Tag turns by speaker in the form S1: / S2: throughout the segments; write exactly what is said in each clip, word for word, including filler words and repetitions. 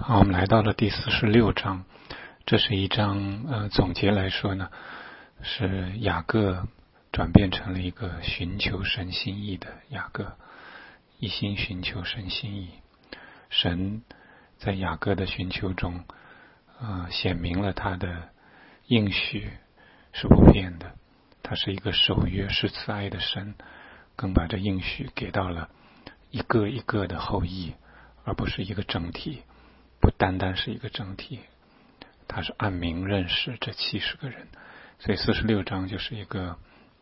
S1: 好，我们来到了第四十六章，这是一章呃总结来说呢，是雅各转变成了一个寻求神心意的雅各，一心寻求神心意。神在雅各的寻求中，呃显明了他的应许是不变的，他是一个守约是慈爱的神，更把这应许给到了一个一个的后裔，而不是一个整体。不单单是一个整体，他是按名认识这七十个人，所以四十六章就是一个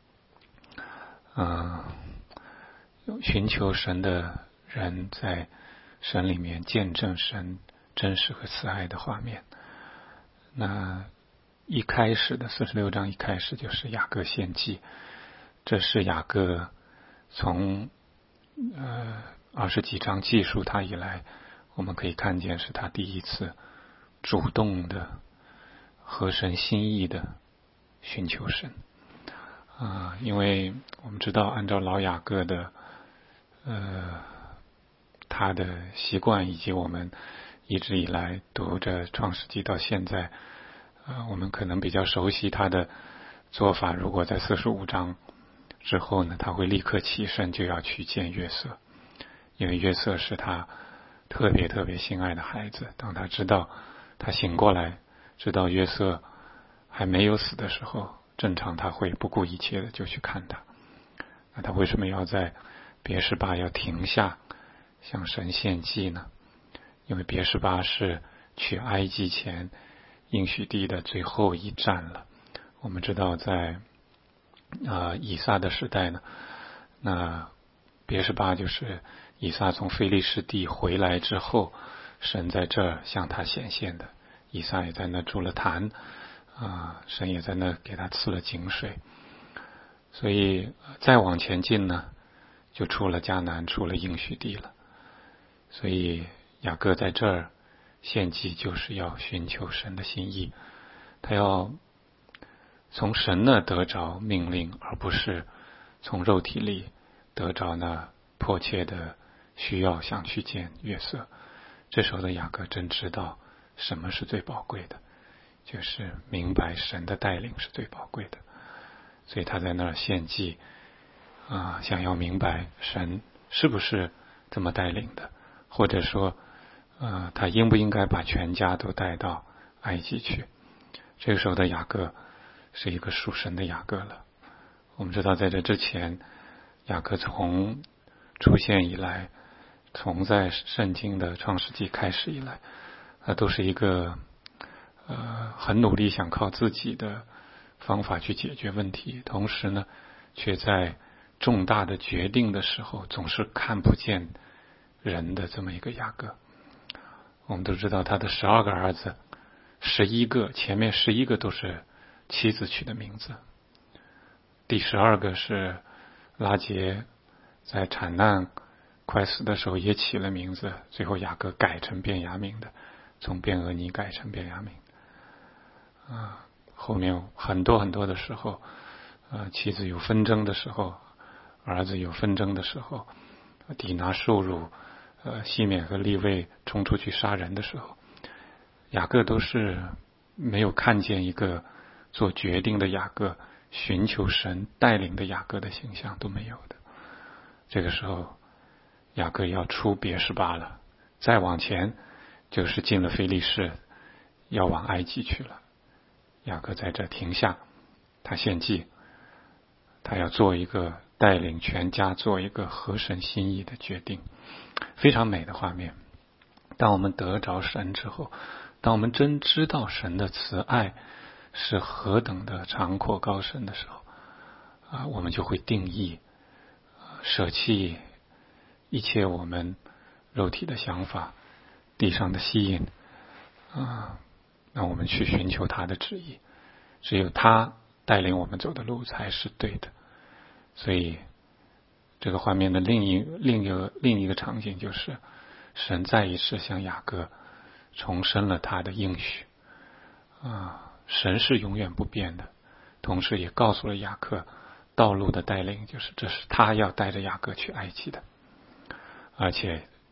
S1: 呃寻求神的人在神里面见证神真实和慈爱的画面。那一开始的四十六章一开始就是雅各献祭，这是雅各从呃二十几章记述他以来，我们可以看见是他第一次主动的合神心意的寻求神啊、呃，因为我们知道按照老雅各的呃他的习惯，以及我们一直以来读着创世纪到现在，呃，我们可能比较熟悉他的做法。如果在四十五章之后呢，他会立刻起身就要去见约瑟，因为约瑟是他特别特别心爱的孩子。当他知道他醒过来，知道约瑟还没有死的时候，正常他会不顾一切的就去看他。那他为什么要在别是巴要停下向神献祭呢？因为别是巴是去埃及前应许地的最后一站了。我们知道在啊、呃、以撒的时代呢，那别是巴就是以撒从非利士地回来之后，神在这儿向他显现的。以撒也在那筑了坛啊、呃，神也在那给他赐了井水。所以再往前进呢，就出了迦南，出了应许地了。所以雅各在这儿献祭，就是要寻求神的心意，他要从神那得着命令，而不是从肉体里得着那迫切的需要想去见约瑟。这时候的雅各真知道什么是最宝贵的，就是明白神的带领是最宝贵的。所以他在那儿献祭啊、呃，想要明白神是不是这么带领的，或者说呃，他应不应该把全家都带到埃及去。这个时候的雅各是一个属神的雅各了。我们知道在这之前，雅各从出现以来，从在圣经的创世纪开始以来，他都是一个呃很努力想靠自己的方法去解决问题，同时呢却在重大的决定的时候总是看不见人的这么一个雅各。我们都知道他的十二个儿子，十一个前面十一个都是妻子取的名字，第十二个是拉结在产难快死的时候也起了名字，最后雅各改成便雅悯的，从便俄尼改成便雅悯啊。后面很多很多的时候，呃，妻子有纷争的时候，儿子有纷争的时候，底拿受辱，呃，西缅和利未冲出去杀人的时候，雅各都是没有看见一个做决定的雅各，寻求神带领的雅各的形象都没有的。这个时候雅各要出别是巴了，再往前就是进了非利士，要往埃及去了。雅各在这停下，他献祭，他要做一个带领全家做一个合神心意的决定。非常美的画面。当我们得着神之后，当我们真知道神的慈爱是何等的长阔高深的时候啊，我们就会定义舍弃一切我们肉体的想法，地上的吸引啊，让我们去寻求他的旨意。只有他带领我们走的路才是对的。所以这个画面的另一另一个另一个场景就是神再一次向雅各重申了他的应许啊，神是永远不变的，同时也告诉了雅各道路的带领，就是这是他要带着雅各去埃及的。而且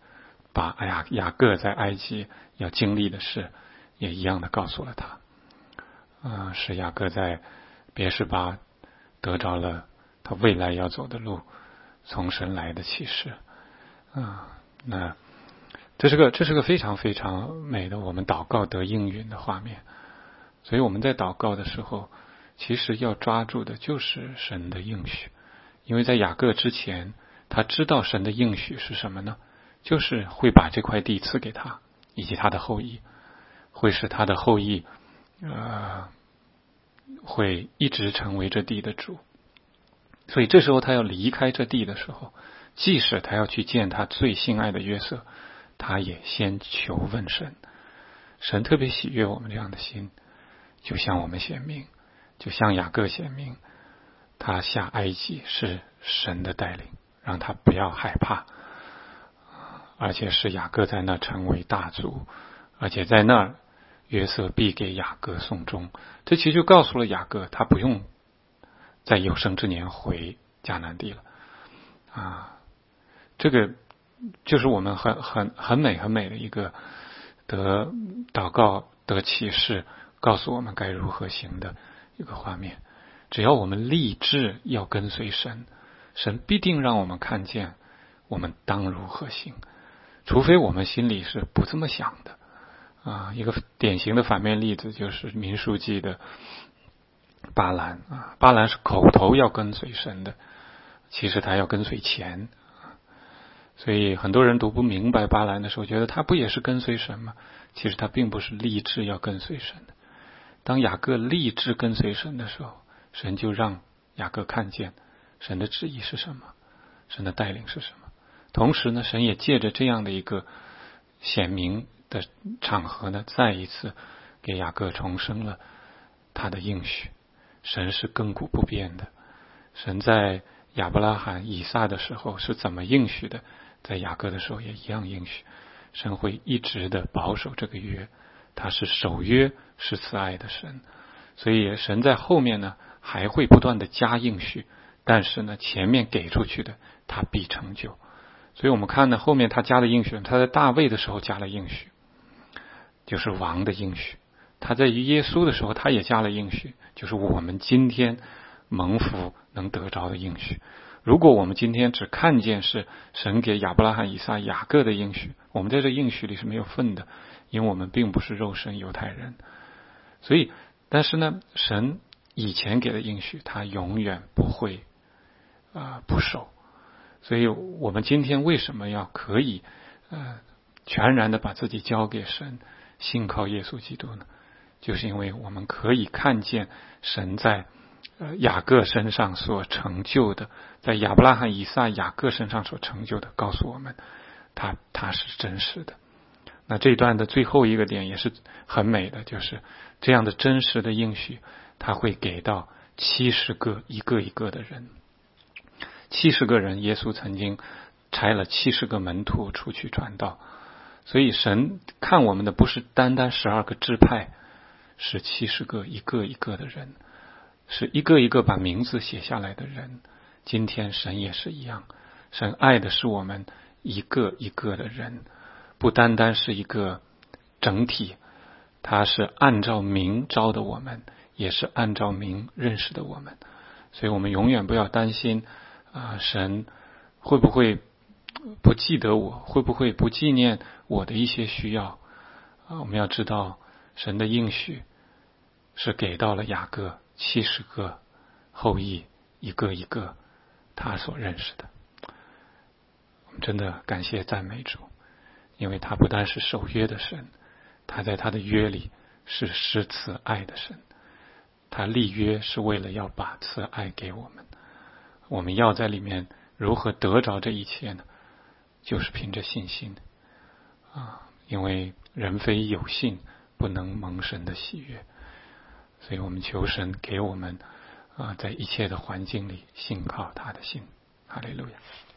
S1: 把哎呀雅各在埃及要经历的事也一样的告诉了他，啊、呃，使雅各在别是巴得着了他未来要走的路，从神来的启示，啊、呃，那这是个这是个非常非常美的我们祷告得应允的画面。所以我们在祷告的时候，其实要抓住的就是神的应许，因为在雅各之前，他知道神的应许是什么呢？就是会把这块地赐给他以及他的后裔，会使他的后裔呃会一直成为这地的主。所以这时候他要离开这地的时候，即使他要去见他最心爱的约瑟，他也先求问神。神特别喜悦我们这样的心，就像我们显明，就像雅各显明，他下埃及是神的带领，让他不要害怕，而且是雅各在那成为大族，而且在那儿约瑟必给雅各送终。这其实就告诉了雅各，他不用在有生之年回迦南地了啊！这个就是我们很很很美很美的一个得祷告得启示，告诉我们该如何行的一个画面。只要我们立志要跟随神，神必定让我们看见我们当如何行，除非我们心里是不这么想的啊。一个典型的反面例子就是民数记的巴兰啊，巴兰是口头要跟随神的，其实他要跟随钱，所以很多人读不明白巴兰的时候，觉得他不也是跟随神吗？其实他并不是立志要跟随神的。当雅各立志跟随神的时候，神就让雅各看见神的旨意是什么，神的带领是什么。同时呢，神也借着这样的一个显明的场合呢，再一次给雅各重生了他的应许。神是亘古不变的，神在亚伯拉罕以撒的时候是怎么应许的，在雅各的时候也一样应许。神会一直的保守这个约，他是守约是慈爱的神，所以神在后面呢还会不断的加应许，但是呢前面给出去的他必成就。所以我们看呢后面他加的应许，他在大卫的时候加了应许，就是王的应许。他在耶稣的时候他也加了应许，就是我们今天蒙福能得着的应许。如果我们今天只看见是神给亚伯拉罕以撒雅各的应许，我们在这应许里是没有份的，因为我们并不是肉身犹太人。所以但是呢神以前给的应许他永远不会、呃、不守。所以我们今天为什么要可以、呃、全然的把自己交给神，信靠耶稣基督呢？就是因为我们可以看见神在呃雅各身上所成就的，在亚伯拉罕以撒雅各身上所成就的，告诉我们他他是真实的。那这一段的最后一个点也是很美的，就是这样的真实的应许他会给到七十个一个一个的人。七十个人，耶稣曾经差了七十个门徒出去传道。所以神看我们的不是单单十二个支派，是七十个一个一个的人，是一个一个把名字写下来的人。今天神也是一样，神爱的是我们一个一个的人，不单单是一个整体，他是按照名招的我们，也是按照名认识的我们。所以我们永远不要担心啊、呃，神会不会不记得我，会不会不纪念我的一些需要啊？我们要知道神的应许是给到了雅各七十个后裔，一个一个他所认识的。我们真的感谢赞美主，因为他不单是守约的神，他在他的约里是施慈爱的神，他立约是为了要把慈爱给我们。我们要在里面如何得着这一切呢？就是凭着信心啊，因为人非有信不能蒙神的喜悦。所以我们求神给我们啊，在一切的环境里信靠他的心。哈利路亚。